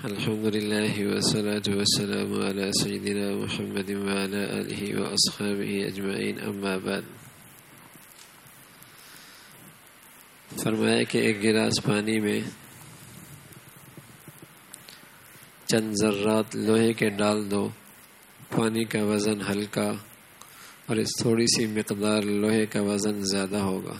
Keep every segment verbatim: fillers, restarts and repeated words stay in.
الحمد للہ والصلاة والسلام علی سیدنا محمد وعلی آلہ واصحابہ اجمعین، اما بعد۔ فرمایا کہ ایک گلاس پانی میں چند ذرات لوہے کے ڈال دو، پانی کا وزن ہلکا اور اس تھوڑی سی مقدار لوہے کا وزن زیادہ ہوگا۔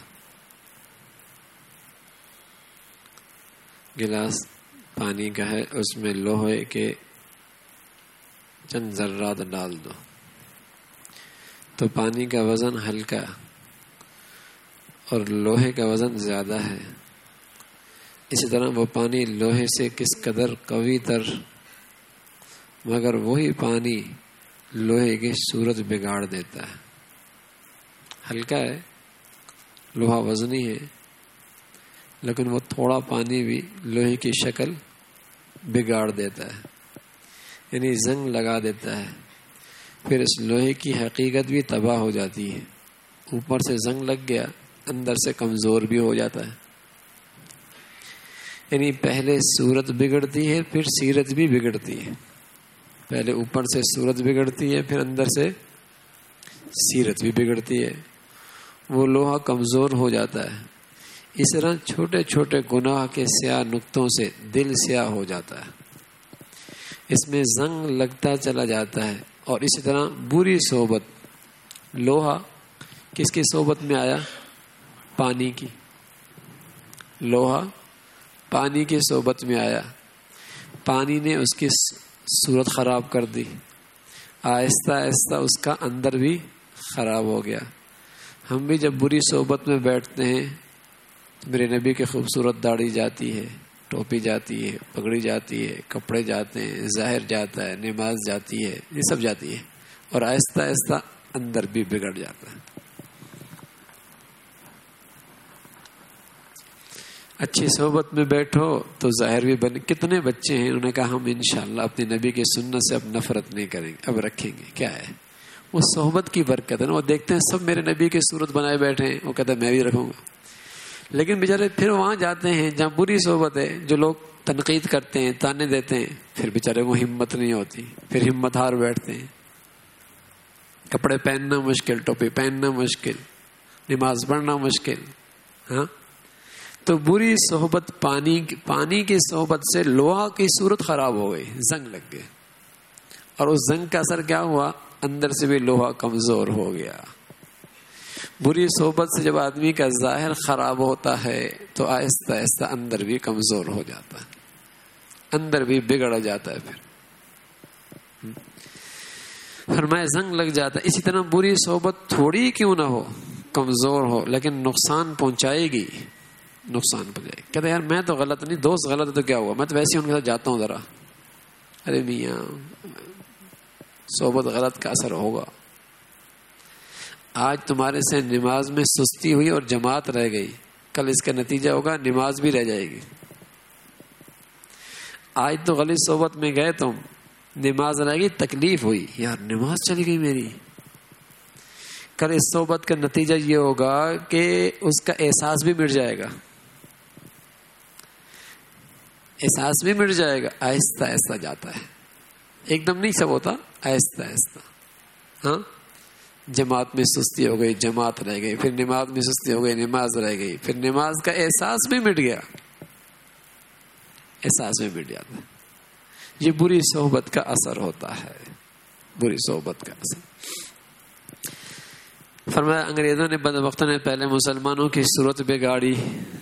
گلاس پانی کا ہے، اس میں لوہے کے چند ذرات ڈال دو تو پانی کا وزن ہلکا اور لوہے کا وزن زیادہ ہے۔ اسی طرح وہ پانی لوہے سے کس قدر قوی تر، مگر وہی پانی لوہے کی صورت بگاڑ دیتا ہے۔ ہلکا ہے، لوہا وزنی ہے، لیکن وہ تھوڑا پانی بھی لوہے کی شکل بگاڑ دیتا ہے، یعنی زنگ لگا دیتا ہے۔ پھر اس لوہے کی حقیقت بھی تباہ ہو جاتی ہے، اوپر سے زنگ لگ گیا، اندر سے کمزور بھی ہو جاتا ہے۔ یعنی پہلے صورت بگڑتی ہے، پھر سیرت بھی بگڑتی ہے۔ پہلے اوپر سے صورت بگڑتی ہے، پھر اندر سے سیرت بھی بگڑتی ہے، وہ لوہا کمزور ہو جاتا ہے۔ اس طرح چھوٹے چھوٹے گناہ کے سیاہ نقطوں سے دل سیاہ ہو جاتا ہے، اس میں زنگ لگتا چلا جاتا ہے۔ اور اسی طرح بری صحبت، لوہا کس کی صحبت میں آیا؟ پانی کی۔ لوہا پانی کی صحبت میں آیا، پانی نے اس کی صورت خراب کر دی، آہستہ آہستہ اس کا اندر بھی خراب ہو گیا۔ ہم بھی جب بری صحبت میں بیٹھتے ہیں، میرے نبی کی خوبصورت داڑھی جاتی ہے، ٹوپی جاتی ہے، پگڑی جاتی ہے، کپڑے جاتے ہیں، ظاہر جاتا ہے، نماز جاتی ہے، یہ سب جاتی ہے، اور آہستہ آہستہ اندر بھی بگڑ جاتا ہے۔ اچھی صحبت میں بیٹھو تو ظاہر بھی بن۔ کتنے بچے ہیں انہوں نے کہا ہم انشاءاللہ اپنے نبی کی سنت سے اب نفرت نہیں کریں گے، اب رکھیں گے۔ کیا ہے وہ صحبت کی برکت ہے نا۔ وہ دیکھتے ہیں سب میرے نبی کی صورت بنائے بیٹھے ہیں، وہ کہتے ہیں میں بھی رکھوں گا۔ لیکن بیچارے پھر وہاں جاتے ہیں جہاں بری صحبت ہے، جو لوگ تنقید کرتے ہیں، تانے دیتے ہیں، پھر بیچارے وہ ہمت نہیں ہوتی، پھر ہمت ہار بیٹھتے ہیں۔ کپڑے پہننا مشکل، ٹوپی پہننا مشکل، نماز پڑھنا مشکل۔ ہاں تو بری صحبت، پانی پانی کی صحبت سے لوہا کی صورت خراب ہو گئی، زنگ لگ گئے، اور اس زنگ کا اثر کیا ہوا؟ اندر سے بھی لوہا کمزور ہو گیا۔ بری صحبت سے جب آدمی کا ظاہر خراب ہوتا ہے تو آہستہ آہستہ اندر بھی کمزور ہو جاتا ہے، اندر بھی بگڑ جاتا ہے۔ پھر فرمایا زنگ لگ جاتا ہے۔ اسی طرح بری صحبت تھوڑی کیوں نہ ہو، کمزور ہو، لیکن نقصان پہنچائے گی، نقصان پہنچائے گی۔ کہتے ہیں یار میں تو غلط نہیں، دوست غلط ہے تو کیا ہوا، میں تو ویسے ہی ان کے ساتھ جاتا ہوں ذرا۔ ارے میاں صحبت غلط کا اثر ہوگا۔ آج تمہارے سے نماز میں سستی ہوئی اور جماعت رہ گئی، کل اس کا نتیجہ ہوگا نماز بھی رہ جائے گی۔ آج تو غلط صحبت میں گئے تم، نماز رہ گئی، تکلیف ہوئی، یار نماز چلی گئی میری۔ کل اس صحبت کا نتیجہ یہ ہوگا کہ اس کا احساس بھی مٹ جائے گا، احساس بھی مٹ جائے گا۔ آہستہ آہستہ جاتا ہے، ایک دم نہیں سب ہوتا، آہستہ آہستہ۔ ہاں جماعت میں سستی ہو گئی، جماعت رہ گئی، پھر نماز میں سستی ہو گئی، نماز رہ گئی، پھر نماز کا احساس بھی مٹ گیا، احساس بھی مٹ جاتا ہے۔ یہ بری صحبت کا اثر ہوتا ہے، بری صحبت کا اثر۔ فرمایا انگریزوں نے بدبختوں نے پہلے مسلمانوں کی صورت بگاڑی،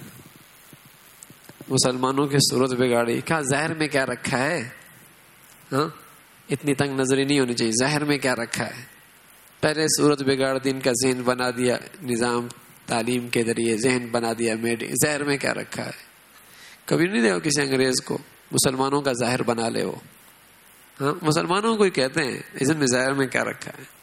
مسلمانوں کی صورت بگاڑی۔ کہا ظاہر میں کیا رکھا ہے؟ ہاں اتنی تنگ نظری نہیں ہونی چاہیے، ظاہر میں کیا رکھا ہے؟ پہلے صورت بگاڑ دی، ان کا ذہن بنا دیا، نظام تعلیم کے ذریعے ذہن بنا دیا، میڈیا ظاہر میں کیا رکھا ہے؟ کبھی نہیں دیکھو کسی انگریز کو مسلمانوں کا ظاہر بنا لے وہ۔ ہاں مسلمانوں کو ہی کہتے ہیں اس میں ظاہر میں کیا رکھا ہے۔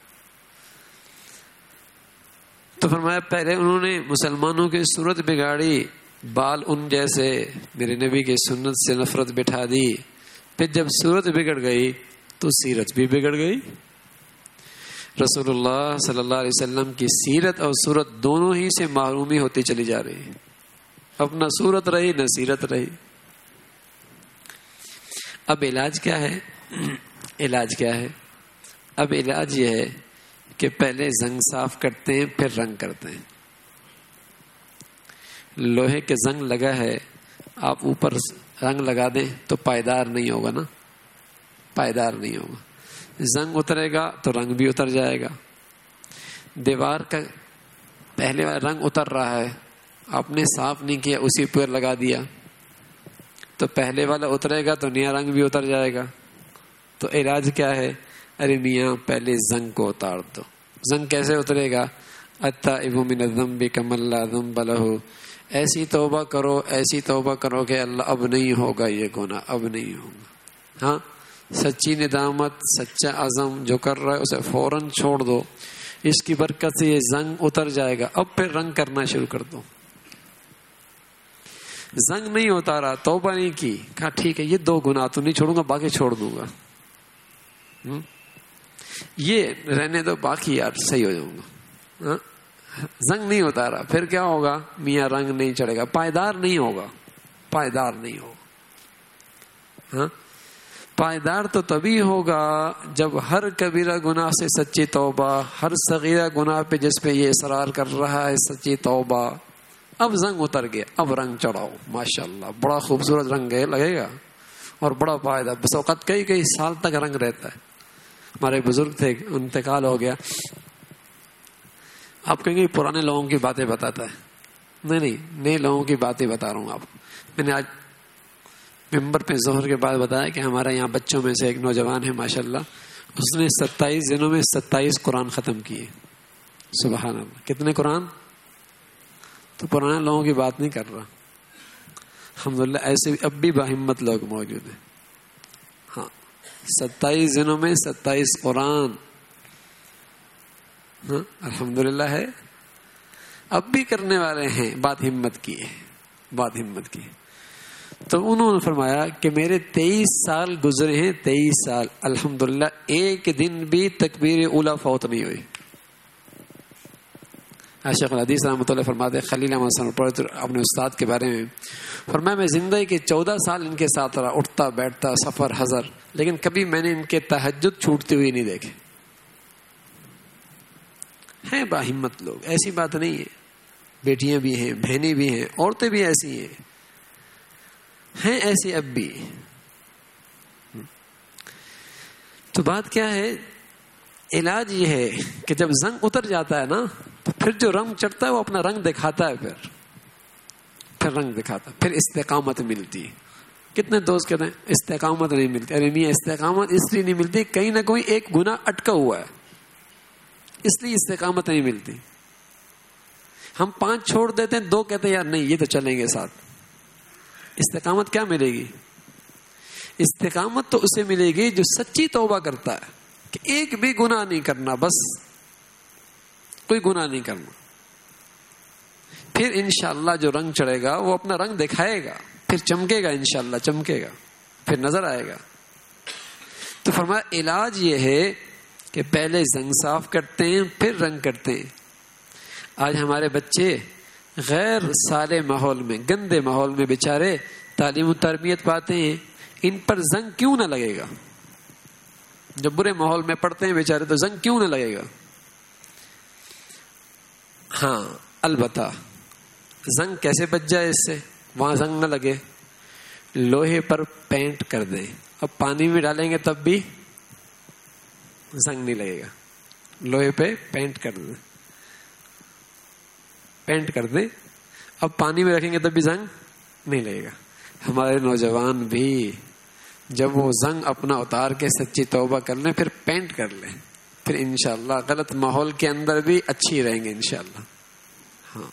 تو فرمایا پہلے انہوں نے مسلمانوں کی صورت بگاڑی، بال ان جیسے، میرے نبی کی سنت سے نفرت بٹھا دی۔ پھر جب صورت بگڑ گئی تو سیرت بھی بگڑ گئی۔ رسول اللہ صلی اللہ علیہ وسلم کی سیرت اور صورت دونوں ہی سے محرومی ہوتی چلی جا رہی ہے۔ اب نہ صورت رہی نہ سیرت رہی۔ اب علاج کیا ہے؟ علاج کیا ہے؟ اب علاج یہ ہے کہ پہلے زنگ صاف کرتے ہیں پھر رنگ کرتے ہیں. لوہے کے زنگ لگا ہے، آپ اوپر رنگ لگا دیں تو پائیدار نہیں ہوگا نا، پائیدار نہیں ہوگا. زنگ اترے گا تو رنگ بھی اتر جائے گا. دیوار کا پہلے والا رنگ اتر رہا ہے، آپ نے صاف نہیں کیا، اسی پر لگا دیا تو پہلے والا اترے گا تو نیا رنگ بھی اتر جائے گا. تو علاج کیا ہے؟ ارے میاں پہلے زنگ کو اتار دو. زنگ کیسے اترے گا؟ التائب من الذنب کمن لا ذنب لہ. ایسی توبہ کرو، ایسی توبہ کرو کہ اللہ اب نہیں ہوگا یہ گناہ، اب نہیں ہوگا. ہاں، سچی ندامت، سچا عزم جو کر رہا ہے اسے فوراً چھوڑ دو. اس کی برکت سے یہ زنگ اتر جائے گا. اب پھر رنگ کرنا شروع کر دو. زنگ نہیں اتارا، توبہ نہیں کی، کہا ٹھیک ہے یہ دو گناہ تو نہیں چھوڑوں گا، باقی چھوڑ دوں گا. یہ رہنے دو، باقی یار صحیح ہو جاؤں گا. ہاں، زنگ نہیں اتارا، پھر کیا ہوگا؟ میاں رنگ نہیں چڑھے گا، پائیدار نہیں ہوگا، پائیدار نہیں ہوگا. ہاں، پائیدار تو تبھی ہوگا جب ہر کبیرہ گناہ سے سچی توبہ، ہر صغیرہ گناہ پہ جس پہ یہ اصرار کر رہا ہے سچی توبہ. اب زنگ اتر گیا، اب رنگ چڑھاؤ. ماشاءاللہ بڑا خوبصورت رنگ لگے گا اور بڑا پائیدار. بس اوقات کئی کئی سال تک رنگ رہتا ہے. ہمارے بزرگ تھے، انتقال ہو گیا. آپ کہیں گے پرانے لوگوں کی باتیں بتاتا ہے. نہیں نہیں، نئے لوگوں کی باتیں بتا رہا ہوں آپ کو. میں نے آج ممبر پہ ظہر کے بعد بتایا کہ ہمارے یہاں بچوں میں سے ایک نوجوان ہے ماشاءاللہ، اس نے ستائیس دنوں میں ستائیس قرآن ختم کیے. سبحان اللہ. کتنے قرآن؟ تو پرانے لوگوں کی بات نہیں کر رہا. الحمدللہ ایسے اب بھی باہمت لوگ موجود ہیں. ہاں، ستائیس دنوں میں ستائیس قرآن. ہاں الحمدللہ ہے. اب بھی کرنے والے ہیں. بات ہمت کی ہے، بات ہمت کی. تو انہوں نے فرمایا کہ میرے تیئیس سال گزرے ہیں، تیئیس سال الحمدللہ ایک دن بھی تکبیر اولا فوت نہیں ہوئی. شیخ الحدیث رحمۃ اللہ فرماتے خلیل احمد حسن پڑھتے اپنے استاد کے بارے میں، فرمایا میں زندگی کے چودہ سال ان کے ساتھ رہا، اٹھتا بیٹھتا سفر حضر، لیکن کبھی میں نے ان کے تہجد چھوٹتے ہوئے نہیں دیکھے. ہیں باہمت لوگ، ایسی بات نہیں ہے. بیٹیاں بھی ہیں، بہنیں بھی ہیں، عورتیں بھی ایسی ہیں ہیں ایسی اب بھی. تو بات کیا ہے؟ علاج یہ ہے کہ جب زنگ اتر جاتا ہے نا تو پھر جو رنگ چڑھتا ہے وہ اپنا رنگ دکھاتا ہے. پھر پھر رنگ دکھاتا ہے، پھر استقامت ملتی ہے. کتنے دوست کہتے ہیں استقامت نہیں ملتی. ارے میاں استقامت اس لیے نہیں ملتی، کہیں نہ کوئی ایک گناہ اٹکا ہوا ہے، اس لیے استقامت نہیں ملتی. ہم پانچ چھوڑ دیتے ہیں، دو کہتے ہیں یار نہیں یہ تو چلیں گے ساتھ. استقامت کیا ملے گی؟ استقامت تو اسے ملے گی جو سچی توبہ کرتا ہے کہ ایک بھی گناہ نہیں کرنا، بس کوئی گناہ نہیں کرنا. پھر انشاءاللہ جو رنگ چڑھے گا وہ اپنا رنگ دکھائے گا، پھر چمکے گا، انشاءاللہ چمکے گا، پھر نظر آئے گا. تو فرمایا علاج یہ ہے کہ پہلے زنگ صاف کرتے ہیں پھر رنگ کرتے ہیں. آج ہمارے بچے غیر صالح ماحول میں، گندے ماحول میں بیچارے تعلیم و تربیت پاتے ہیں. ان پر زنگ کیوں نہ لگے گا؟ جب برے ماحول میں پڑھتے ہیں بیچارے تو زنگ کیوں نہ لگے گا؟ ہاں البتہ زنگ کیسے بچ جائے اس سے، وہاں زنگ نہ لگے. لوہے پر پینٹ کر دیں. اب پانی میں ڈالیں گے تب بھی زنگ نہیں لگے گا. لوہے پہ پینٹ کر دیں، پینٹ کر دیں. اب پانی میں رکھیں گے تب بھی زنگ نہیں لگے گا. ہمارے نوجوان بھی جب وہ زنگ اپنا اتار کے سچی توبہ کر لیں پھر پینٹ کر لیں، پھر انشاءاللہ غلط ماحول کے اندر بھی اچھی رہیں گے انشاءاللہ. ہاں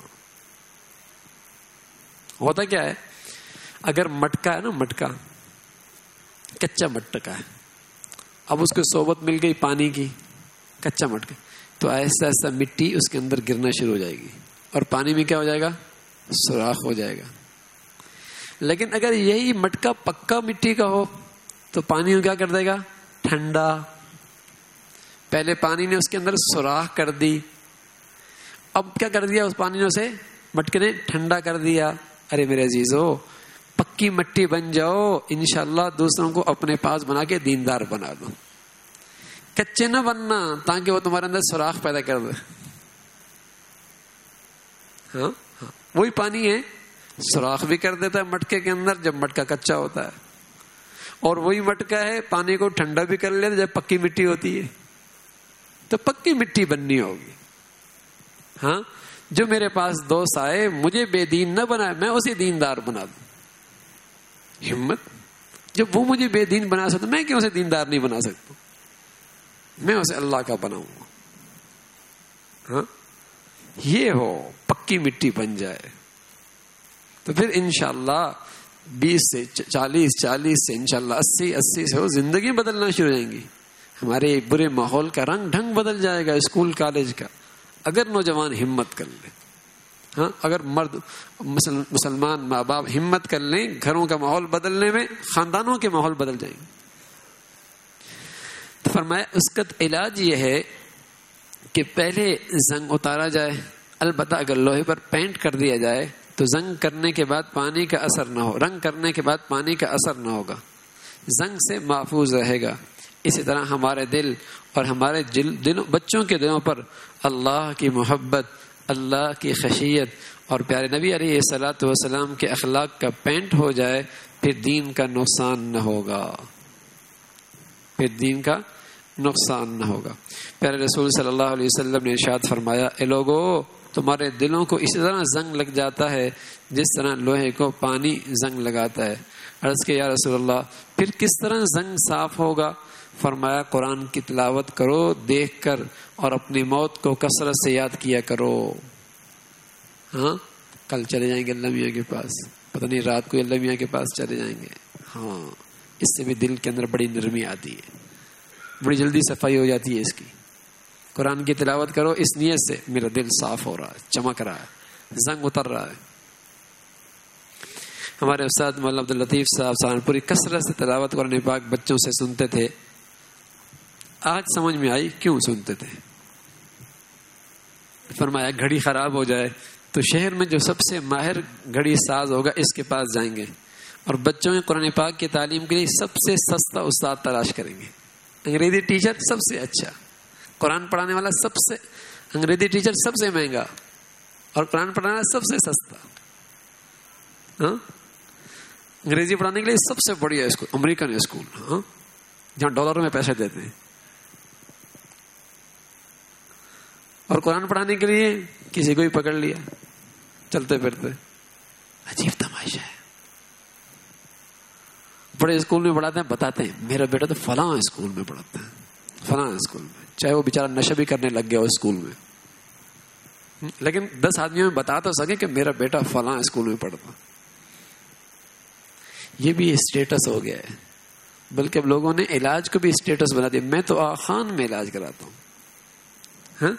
ہوتا کیا ہے، اگر مٹکا ہے نا، مٹکا کچا مٹکا ہے، اب اس کو صحبت مل گئی پانی کی، کچا مٹکا، تو ایسا ایسا مٹی اس کے اندر گرنا شروع ہو جائے گی اور پانی میں کیا ہو جائے گا؟ سوراخ ہو جائے گا. لیکن اگر یہی مٹکا پکا مٹی کا ہو تو پانی میں کیا کر دے گا؟ ٹھنڈا. پہلے پانی نے اس کے اندر سوراخ کر دی، اب کیا کر دیا؟ اس پانی نے اسے مٹکے نے ٹھنڈا کر دیا. ارے میرے عزیزو، پکی پکی مٹی بن جاؤ، انشاءاللہ دوسروں کو اپنے پاس بنا کے دیندار بنا دو. کچے نہ بننا تاکہ وہ تمہارے اندر سوراخ پیدا کر دے. ہاں ہاں وہی پانی ہے، سوراخ بھی کر دیتا ہے مٹکے کے اندر جب مٹکا کچا ہوتا ہے، اور وہی مٹکا ہے پانی کو ٹھنڈا بھی کر لیتا جب پکی مٹی ہوتی ہے. تو پکی مٹی بننی ہوگی. ہاں جو میرے پاس دوست آئے مجھے بے دین نہ بنائے، میں اسے دیندار بنا دوں. ہمت، جب وہ مجھے بے دین بنا سکتا میں کیوں اسے دیندار نہیں بنا سکتا؟ میں اسے اللہ کا بناؤں گا. ہاں یہ ہو پکی مٹی بن جائے تو پھر انشاءاللہ بیس سے چالیس، چالیس سے انشاءاللہ اسی، اسی سے ہو زندگی بدلنا شروع ہو جائیں گی. ہمارے برے ماحول کا رنگ ڈھنگ بدل جائے گا اسکول کالج کا، اگر نوجوان ہمت کر لیں. ہاں اگر مرد مسلمان ماں باپ ہمت کر لیں، گھروں کا ماحول بدلنے میں خاندانوں کے ماحول بدل جائیں گے. تو فرمایا اس کا علاج یہ ہے کہ پہلے زنگ اتارا جائے. البتہ اگر لوہے پر پینٹ کر دیا جائے تو زنگ کرنے کے بعد پانی کا اثر نہ ہو، رنگ کرنے کے بعد پانی کا اثر نہ ہوگا، زنگ سے محفوظ رہے گا. اسی طرح ہمارے دل اور ہمارے دلوں، بچوں کے دلوں پر اللہ کی محبت، اللہ کی خشیت اور پیارے نبی علیہ الصلوۃ والسلام کے اخلاق کا پینٹ ہو جائے، پھر دین کا نقصان نہ ہوگا، پھر دین کا نقصان نہ ہوگا. پیارے رسول صلی اللہ علیہ وسلم نے ارشاد فرمایا، اے لوگو تمہارے دلوں کو اسی طرح زنگ لگ جاتا ہے جس طرح لوہے کو پانی زنگ لگاتا ہے. عرض کہ یا رسول اللہ پھر کس طرح زنگ صاف ہوگا؟ فرمایا قرآن کی تلاوت کرو دیکھ کر، اور اپنی موت کو کثرت سے یاد کیا کرو. ہاں کل چلے جائیں گے اللہ میاں کے پاس، پتہ نہیں رات کو اللہ میاں کے پاس چلے جائیں گے. ہاں اس سے بھی دل کے اندر بڑی نرمی آتی ہے، بڑی جلدی صفائی ہو جاتی ہے اس کی. قرآن کی تلاوت کرو اس نیت سے میرا دل صاف ہو رہا ہے، چمک رہا ہے، زنگ اتر رہا ہے. ہمارے استاد مولانا عبد اللطیف صاحب سہارنپوری کثرت سے تلاوت قرآن پاک بچوں سے سنتے تھے. آج سمجھ میں آئی کیوں سنتے تھے. فرمایا گھڑی خراب ہو جائے تو شہر میں جو سب سے ماہر گھڑی ساز ہوگا اس کے پاس جائیں گے، اور بچوں میں قرآن پاک کی تعلیم کے لیے سب سے سستا استاد تلاش کریں گے. انگریزی ٹیچر سب سے اچھا، قرآن پڑھانے والا سب سے، انگریزی ٹیچر سب سے مہنگا، اور قرآن پڑھانا سب سے سستا. ہاں انگریزی پڑھانے کے لیے سب سے بڑھیا اسکول امریکن اسکول، ہاں جہاں ڈالروں میں پیسے دیتے ہیں. اور قرآن پڑھانے کے لیے کسی کو بھی پکڑ لیا چلتے پھرتے. عجیب تماشا ہے. بڑے اسکول میں پڑھاتے ہیں، بتاتے ہیں میرا بیٹا تو فلاں اسکول میں پڑھتا ہے، فلاں اسکول میں، چاہے وہ بیچارہ نشہ بھی کرنے لگ گیا ہو اسکول میں، لیکن دس آدمیوں میں بتا تو سکے کہ میرا بیٹا فلاں اسکول میں پڑھتا. یہ بھی اسٹیٹس ہو گیا ہے. بلکہ اب لوگوں نے علاج کو بھی اسٹیٹس بنا دیا. میں تو آخان میں علاج کراتا ہوں. ہاں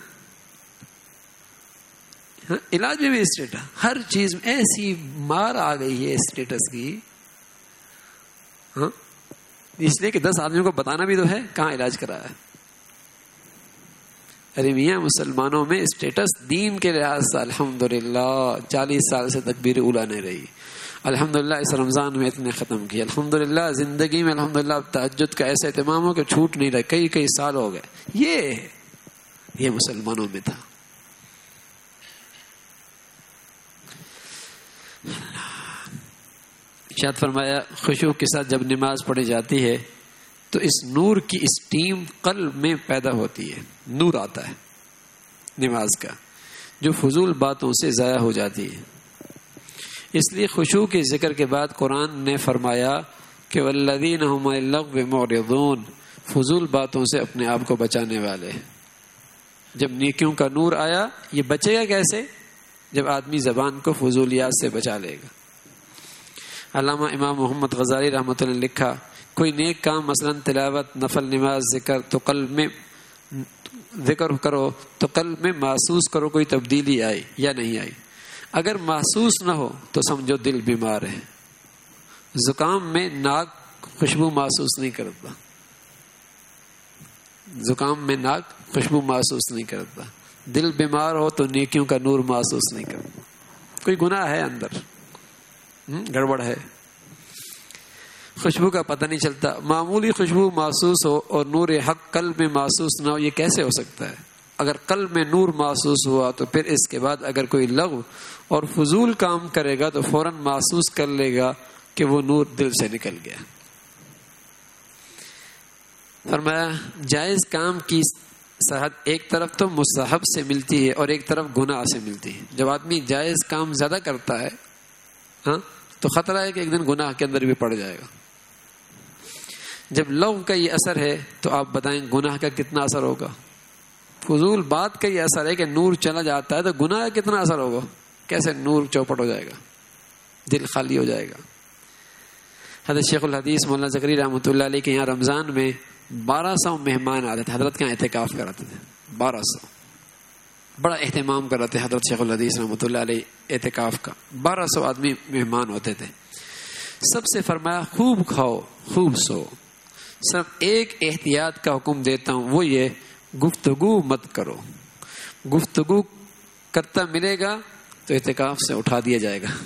ہاں علاج میں بھی اسٹیٹس، ہر چیز میں ایسی مار آ گئی ہے اسٹیٹس کی. ہاں اس لیے کہ دس آدمیوں کو بتانا بھی تو ہے کہاں علاج کرایا ہے. ارے میاں مسلمانوں میں اسٹیٹس دین کے لحاظ سے الحمدللہ چالیس سال سے تکبیر اولیٰ نہیں رہی. الحمدللہ اس رمضان میں اتنے ختم کیے. الحمدللہ زندگی میں الحمدللہ تہجد کا ایسا اہتمام ہو کہ چھوٹ نہیں رہا، کئی کئی سال ہو گئے. یہ یہ مسلمانوں میں تھا. ارشاد فرمایا خشوع کے ساتھ جب نماز پڑھی جاتی ہے تو اس نور کی اسٹیم قلب میں پیدا ہوتی ہے. نور آتا ہے نماز کا جو فضول باتوں سے ضائع ہو جاتی ہے. اس لیے خشوع کے ذکر کے بعد قرآن نے فرمایا کہ والذین هم عن اللغو معرضون، فضول باتوں سے اپنے آپ کو بچانے والے. جب نیکیوں کا نور آیا، یہ بچے گا کیسے؟ جب آدمی زبان کو فضولیات سے بچا لے گا. علامہ امام محمد غزالی رحمۃ اللہ نے لکھا کوئی نیک کام مثلا تلاوت، نفل نماز، ذکر تو قلب میں ذکر کرو تو قلب میں محسوس کرو کوئی تبدیلی آئی یا نہیں آئی. اگر محسوس نہ ہو تو سمجھو دل بیمار ہے. زکام میں ناک خوشبو محسوس نہیں کرتا، زکام میں ناک خوشبو محسوس نہیں کرتا. دل بیمار ہو تو نیکیوں کا نور محسوس نہیں کرتا. کوئی گناہ ہے اندر، گڑبڑ ہے. خوشبو کا پتہ نہیں چلتا. معمولی خوشبو محسوس ہو اور نور حق قلب میں محسوس نہ ہو, یہ کیسے ہو سکتا ہے؟ اگر قلب میں نور محسوس ہوا تو پھر اس کے بعد اگر کوئی لغو اور فضول کام کرے گا تو فوراً محسوس کر لے گا کہ وہ نور دل سے نکل گیا. فرمایا جائز کام کی صحت ایک طرف تو مستحب سے ملتی ہے اور ایک طرف گناہ سے ملتی ہے. جب آدمی جائز کام زیادہ کرتا ہے ہاں تو خطرہ ہے کہ ایک دن گناہ کے اندر بھی پڑ جائے گا. جب لغو کا یہ اثر ہے تو آپ بتائیں گناہ کا کتنا اثر ہوگا؟ فضول بات کا یہ اثر ہے کہ نور چلا جاتا ہے تو گناہ کا کتنا اثر ہوگا؟ کیسے نور چوپٹ ہو جائے گا, دل خالی ہو جائے گا. حضرت شیخ الحدیث مولانا زکریا رحمۃ اللہ علیہ کے یہاں رمضان میں بارہ سو مہمان آتے تھے. حضرت کے یہاں اعتکاف کراتے تھے بارہ سو. بڑا اہتمام کراتے حضرت شیخ الحدیث رحمۃ اللہ علیہ اعتکاف کا. بارہ سو آدمی مہمان ہوتے تھے. سب سے فرمایا خوب کھاؤ خوب سو. صرف ایک احتیاط کا حکم دیتا ہوں, وہ یہ گفتگو مت کرو. گفتگو کرتا ملے گا تو اعتکاف سے اٹھا دیا جائے گا.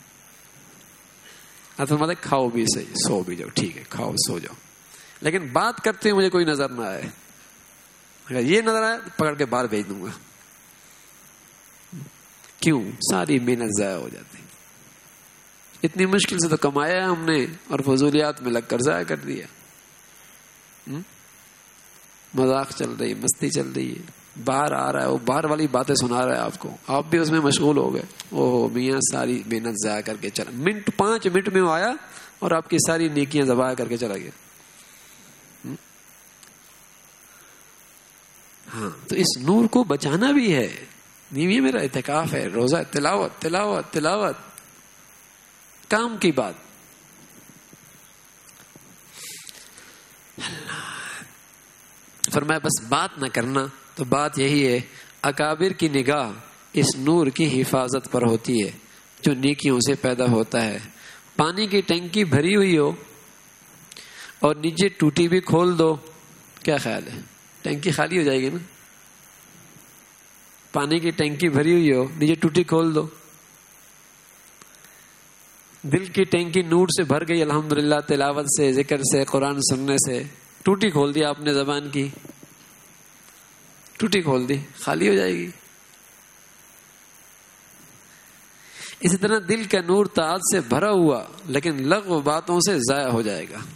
مطلب کھاؤ بھی صحیح, سو بھی جاؤ, ٹھیک ہے کھاؤ سو جاؤ, لیکن بات کرتے ہوئے مجھے کوئی نظر نہ آئے. اگر یہ نظر آئے تو پکڑ کے باہر بھیج دوں گا. کیوں؟ ساری محنت ضائع ہو جاتی. اتنی مشکل سے تو کمایا ہم نے اور فضولیات میں لگ کر ضائع کر دیا. مذاق چل رہی, مستی چل رہی ہے, باہر آ رہا ہے, وہ باہر والی باتیں سنا رہا ہے آپ کو, آپ بھی اس میں مشغول ہو گئے. اوہ میاں ساری محنت ضائع کر کے چلا. منٹ پانچ منٹ میں وہ آیا اور آپ کی ساری نیکیاں ضائع کر کے چلا گیا. ہاں تو اس نور کو بچانا بھی ہے. نیوی میرا اعتکاف ہے, روزہ, تلاوت تلاوت تلاوت, کام کی بات. اللہ فرمایا بس بات نہ کرنا. تو بات یہی ہے اکابر کی نگاہ اس نور کی حفاظت پر ہوتی ہے جو نیکیوں سے پیدا ہوتا ہے. پانی کی ٹینکی بھری ہوئی ہو اور نیچے ٹوٹی بھی کھول دو, کیا خیال ہے؟ ٹینکی خالی ہو جائے گی نا. پانی کی ٹینکی بھری ہوئی ہو, نیچے ٹوٹی کھول دو. دل کی ٹینکی نور سے بھر گئی الحمدللہ, تلاوت سے, ذکر سے, قرآن سننے سے. ٹوٹی کھول دی آپ نے زبان کی, ٹوٹی کھول دی, خالی ہو جائے گی. اسی طرح دل کا نور طاعت سے بھرا ہوا لیکن لغو باتوں سے ضائع ہو جائے گا.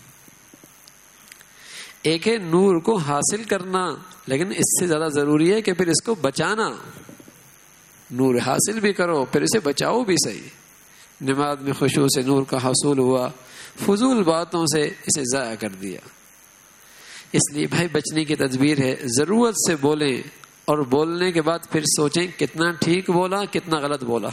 ایک ہے نور کو حاصل کرنا, لیکن اس سے زیادہ ضروری ہے کہ پھر اس کو بچانا. نور حاصل بھی کرو پھر اسے بچاؤ بھی صحیح. نماز میں خشوع سے نور کا حصول ہوا, فضول باتوں سے اسے ضائع کر دیا. اس لیے بھائی بچنے کی تدبیر ہے, ضرورت سے بولیں اور بولنے کے بعد پھر سوچیں کتنا ٹھیک بولا کتنا غلط بولا.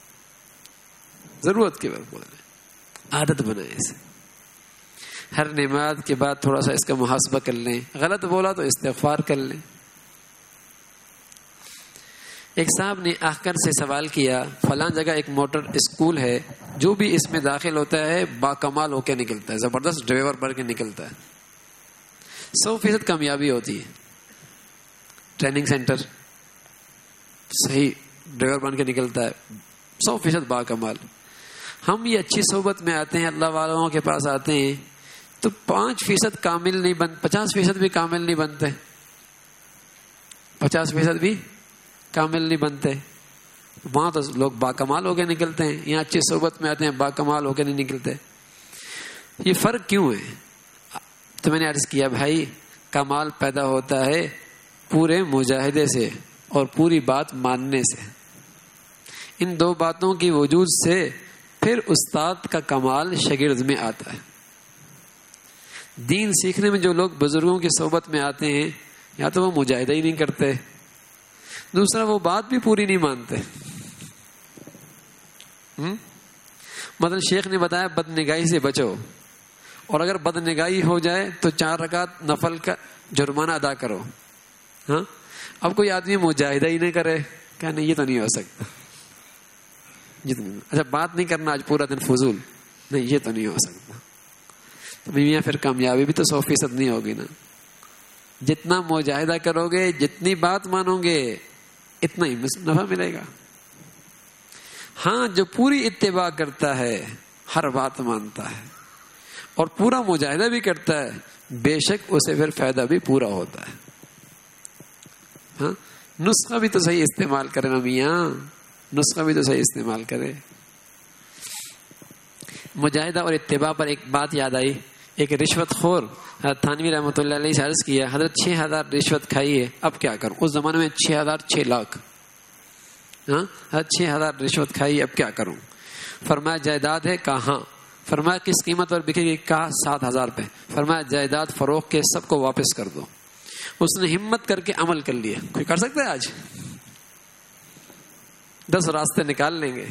ضرورت کے بعد بولیں, عادت بنائیں اسے. ہر نماز کے بعد تھوڑا سا اس کا محاسبہ کر لیں, غلط بولا تو استغفار کر لیں. ایک صاحب نے آ کر سے سوال کیا, فلاں جگہ ایک موٹر اسکول ہے, جو بھی اس میں داخل ہوتا ہے باکمال ہو کے نکلتا ہے, زبردست ڈرائیور بن کے نکلتا ہے, سو فیصد کامیابی ہوتی ہے. ٹریننگ سینٹر صحیح ڈرائیور بن کے نکلتا ہے, سو فیصد باکمال. ہم یہ اچھی صحبت میں آتے ہیں, اللہ والوں کے پاس آتے ہیں تو پانچ فیصد کامل نہیں بن, پچاس فیصد بھی کامل نہیں بنتے, پچاس فیصد بھی کامل نہیں بنتے. وہاں تو لوگ باکمال ہو کے نکلتے ہیں, یہاں اچھی صحبت میں آتے ہیں باکمال ہو کے نہیں نکلتے. یہ فرق کیوں ہے؟ تو میں نے عرض کیا بھائی کمال پیدا ہوتا ہے پورے مجاہدے سے اور پوری بات ماننے سے. ان دو باتوں کی وجود سے پھر استاد کا کمال شاگرد میں آتا ہے. دین سیکھنے میں جو لوگ بزرگوں کی صحبت میں آتے ہیں یا تو وہ مجاہدہ ہی نہیں کرتے, دوسرا وہ بات بھی پوری نہیں مانتے. مطلب شیخ نے بتایا بد نگاہی سے بچو, اور اگر بد نگاہی ہو جائے تو چار رکعت نفل کا جرمانہ ادا کرو. ہاں اب کوئی آدمی مجاہدہ ہی نہیں کرے, کیا نہیں یہ تو نہیں ہو سکتا. اچھا بات نہیں کرنا آج پورا دن فضول, نہیں یہ تو نہیں ہو سکتا. تو میاں پھر کامیابی بھی تو سو فیصد نہیں ہوگی نا. جتنا مجاہدہ کرو گے, جتنی بات مانو گے, اتنا ہی نفع ملے گا. ہاں جو پوری اتباع کرتا ہے, ہر بات مانتا ہے اور پورا مجاہدہ بھی کرتا ہے، بے شک اسے پھر فائدہ بھی پورا ہوتا ہے. ہاں نسخہ بھی تو صحیح استعمال کرے نا میاں، نسخہ بھی تو صحیح استعمال کرے. مجاہدہ اور اتباع پر ایک بات یاد آئی. ایک رشوت خور تھانوی رحمۃ اللہ علیہ سے عرض کیا، حضرت چھ ہزار رشوت کھائی ہے، اب کیا کروں؟ اس زمانے میں چھ ہزار چھ لاکھ ہاں چھ ہزار رشوت کھائی ہے، اب کیا کروں؟ فرمایا جائیداد ہے؟ کہاں؟ فرمایا کس قیمت پر بکے گی؟ کہا سات ہزار روپے. فرمایا جائیداد فروخت کے سب کو واپس کر دو. اس نے ہمت کر کے عمل کر لیا. کوئی کر سکتا ہے آج؟ دس راستے نکال لیں گے.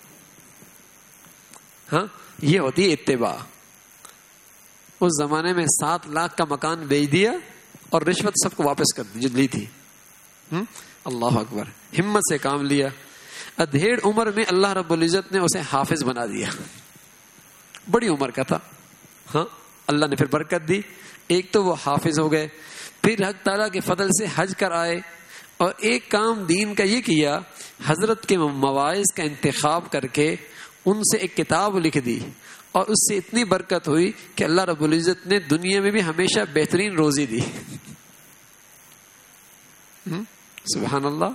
ہاں یہ ہوتی ہے اتباع. اس زمانے میں سات لاکھ کا مکان بیچ دیا اور رشوت سب کو واپس کر دی جو لی تھی. اللہ اکبر، ہمت سے کام لیا. ادھیڑ عمر میں اللہ رب العزت نے اسے حافظ بنا دیا. بڑی عمر کا تھا. ہاں اللہ نے پھر برکت دی. ایک تو وہ حافظ ہو گئے، پھر حق تعالیٰ کے فضل سے حج کر آئے، اور ایک کام دین کا یہ کیا، حضرت کے مواعظ کا انتخاب کر کے ان سے ایک کتاب لکھ دی، اور اس سے اتنی برکت ہوئی کہ اللہ رب العزت نے دنیا میں بھی ہمیشہ بہترین روزی دی. سبحان اللہ.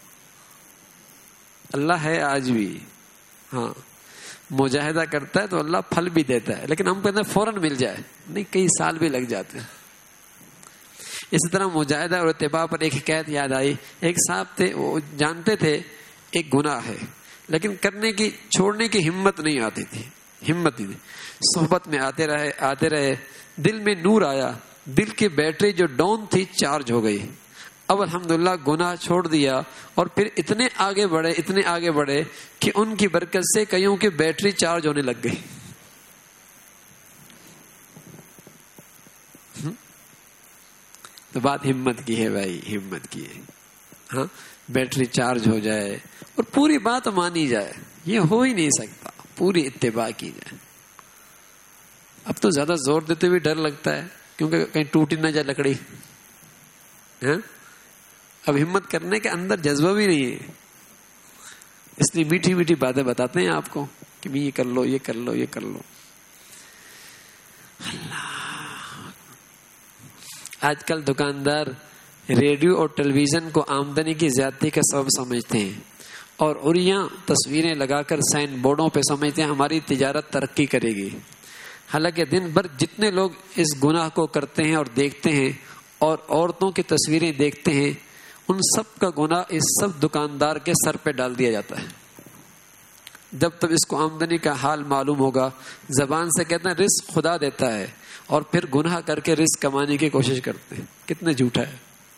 اللہ ہے آج بھی. ہاں مجاہدہ کرتا ہے تو اللہ پھل بھی دیتا ہے، لیکن ہم کہتے ہیں فوراً مل جائے، نہیں، کئی سال بھی لگ جاتے ہیں. اسی طرح مجاہدہ اور اتباع پر ایک حکایت یاد آئی. ایک صاحب تھے، وہ جانتے تھے ایک گناہ ہے، لیکن کرنے کی چھوڑنے کی ہمت نہیں آتی تھی. ہمت نہیں. صحبت میں آتے رہے آتے رہے دل میں نور آیا، دل کی بیٹری جو ڈاؤن تھی چارج ہو گئی. اب الحمدللہ گناہ چھوڑ دیا، اور پھر اتنے آگے بڑھے اتنے آگے بڑھے کہ ان کی برکت سے کئیوں کی بیٹری چارج ہونے لگ گئی. تو بات ہمت کی ہے بھائی، ہمت کی ہے. ہاں بیٹری چارج ہو جائے اور پوری بات مانی جائے، یہ ہو ہی نہیں سکتا. پوری اتباع کی جائے. اب تو زیادہ زور دیتے ہوئے ڈر لگتا ہے، کیونکہ کہیں ٹوٹ نہ جائے لکڑی. ہاں اب ہمت کرنے کے اندر جذبہ بھی نہیں ہے، اس لیے میٹھی میٹھی باتیں بتاتے ہیں آپ کو کہ یہ کر لو، یہ کر لو، یہ کر لو. اللہ. آج کل دکاندار ریڈیو اور ٹیلی ویژن کو آمدنی کی زیادتی کا سبب سمجھتے ہیں، اور اریاں تصویریں لگا کر سائن بورڈوں پہ سمجھتے ہیں ہماری تجارت ترقی کرے گی. حالانکہ دن بھر جتنے لوگ اس گناہ کو کرتے ہیں اور دیکھتے ہیں، اور عورتوں کی تصویریں دیکھتے ہیں، ان سب کا گناہ اس سب دکاندار کے سر پہ ڈال دیا جاتا ہے. جب تک اس کو آمدنی کا حال معلوم ہوگا، زبان سے کہتے ہیں رزق خدا دیتا ہے، اور پھر گناہ کر کے رزق کمانے کی کوشش کرتے ہیں. کتنے جھوٹا ہے.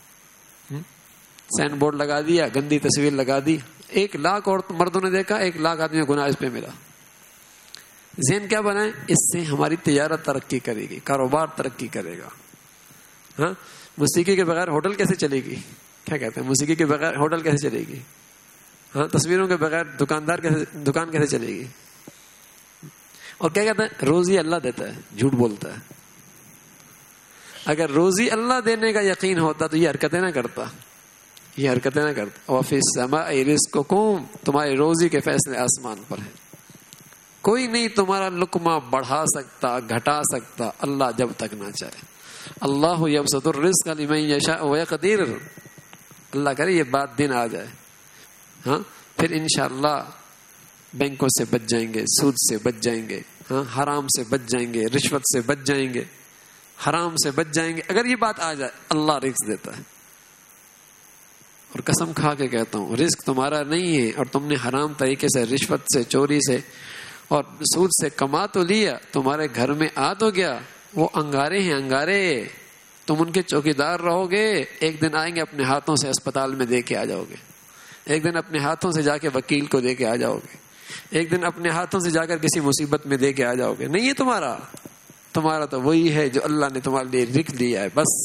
سائن بورڈ لگا دیا، گندی تصویر لگا دی، ایک لاکھ اور مردوں نے دیکھا، ایک لاکھ آدمی گناہ اس پہ ملا. ذہن کیا بنائیں؟ اس سے ہماری تجارت ترقی کرے گی، کاروبار ترقی کرے گا. ہاں موسیقی کے بغیر ہوٹل کیسے چلے گی؟ کیا کہتے ہیں، موسیقی کے بغیر ہوٹل کیسے چلے گی؟ ہاں تصویروں کے بغیر دکاندار کیسے دکان کیسے چلے گی؟ اور کیا کہتے ہیں، روزی اللہ دیتا ہے، جھوٹ بولتا ہے. اگر روزی اللہ دینے کا یقین ہوتا تو یہ حرکتیں نہ کرتا، یہ حرکتیں نہ کرتا. وَفِي السَّمَاءِ رِزْقُكُمْ، تمہاری روزی کے فیصلے آسمان پر ہیں. کوئی نہیں تمہارا لقمہ بڑھا سکتا، گھٹا سکتا، اللہ جب تک نہ چاہے. اللہ یبسط الرزق لمن یشاء ویقدر. اللہ کرے یہ بات دن آ جائے. ہاں پھر انشاءاللہ بینکوں سے بچ جائیں گے، سود سے بچ جائیں گے، ہاں حرام سے بچ جائیں گے، رشوت سے بچ جائیں گے، حرام سے بچ جائیں گے. اگر یہ بات آ جائے، اللہ رزق دیتا ہے. اور قسم کھا کے کہتا ہوں، رزق تمہارا نہیں ہے، اور تم نے حرام طریقے سے، رشوت سے، چوری سے اور سود سے کما تو لیا، تمہارے گھر میں آ تو گیا. وہ انگارے ہیں، انگارے. تم ان کے چوکیدار رہو گے. ایک دن آئیں گے، اپنے ہاتھوں سے اسپتال میں دے کے آ جاؤ گے. ایک دن اپنے ہاتھوں سے جا کے وکیل کو دے کے آ جاؤ گے. ایک دن اپنے ہاتھوں سے جا کر کسی مصیبت میں دے کے آ جاؤ گے. نہیں ہے تمہارا، تمہارا تو وہی ہے جو اللہ نے تمہارے لیے لکھ دیا ہے بس.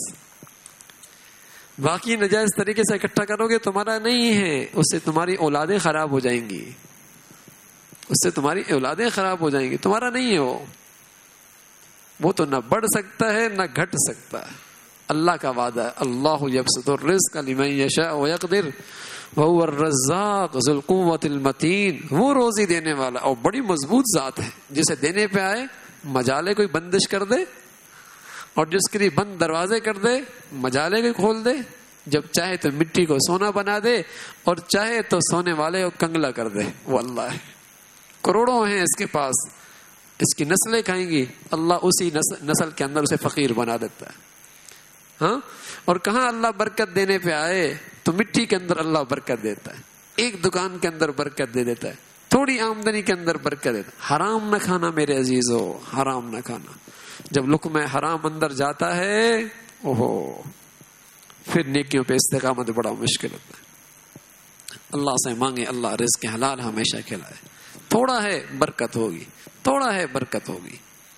باقی نجائز طریقے سے اکٹھا کرو گے، تمہارا نہیں ہے. اس سے تمہاری اولادیں خراب ہو جائیں گی، اس سے تمہاری اولادیں خراب ہو جائیں گی. تمہارا نہیں ہے وہ. وہ تو نہ بڑھ سکتا ہے نہ گھٹ سکتا ہے. اللہ کا وعدہ ہے، اللہ یبسط الرزق لمن یشاء ویقدر وهو الرزاق ذو القوة المتین. وہ روزی دینے والا اور بڑی مضبوط ذات ہے، جسے دینے پہ آئے مجالے کوئی بندش کر دے اور جس کے لیے بند دروازے کر دے مجالے کو کھول دے. جب چاہے تو مٹی کو سونا بنا دے اور چاہے تو سونے والے کو کنگلا کر دے. واللہ کروڑوں ہیں اس کے پاس, اس کی نسلیں کھائیں گی, اللہ اسی نسل کے اندر اسے فقیر بنا دیتا ہے. ہاں, اور کہاں اللہ برکت دینے پہ آئے تو مٹی کے اندر اللہ برکت دیتا ہے, ایک دکان کے اندر برکت دے دیتا ہے, تھوڑی آمدنی کے اندر برکت دیتا ہے. حرام نہ کھانا میرے عزیزو, حرام نہ کھانا. جب لقمہ حرام اندر جاتا ہے اوہو پھر نیکیوں پہ استقامت بڑا مشکل ہوتا ہے. اللہ سے مانگے اللہ رزق حلال ہمیشہ کھلائے. تھوڑا ہے برکت ہوگی, تھوڑا ہے برکت ہوگی.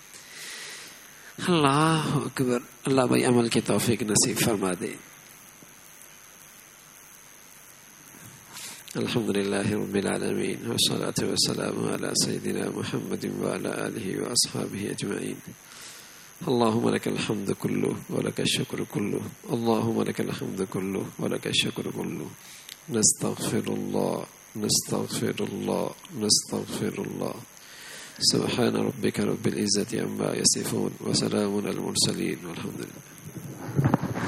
اللہ اکبر. اللہ بھائی عمل کی توفیق نصیب فرما دے. الحمدللہ رب العالمین والصلاة والسلام علی سیدنا محمد وعلی آلہ واصحابہ اجمعین. اللهم لك الحمد كله ولك الشكر كله, اللهم لك الحمد كله ولك الشكر كله. نستغفر الله نستغفر الله نستغفر الله. سبحان ربك رب العزة عما يصفون وسلام على المرسلين والحمد لله.